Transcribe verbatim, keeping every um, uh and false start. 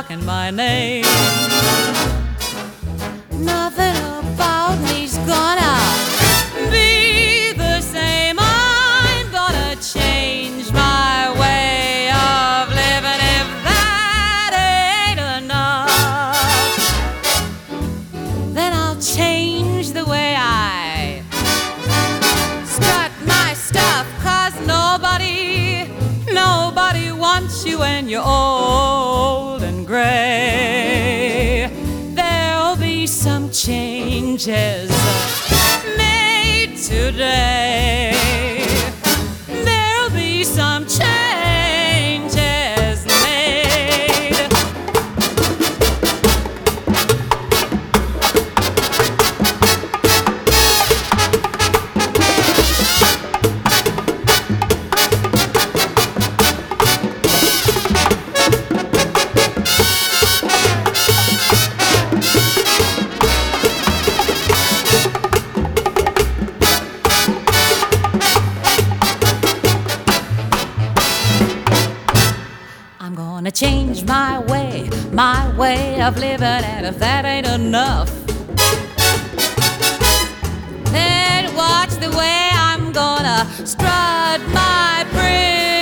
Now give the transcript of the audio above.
knocking my name. Nothing about me's gonna be the same. I'm gonna change my way of living. If that ain't enough, then I'll change the way I strut my stuff. 'Cause nobody, nobody wants you when you're old and gray. There'll be some changes made today. There'll be some changes made. I'm gonna change my way, my way of living, and if that ain't enough, then watch the way I'm gonna strut my pretty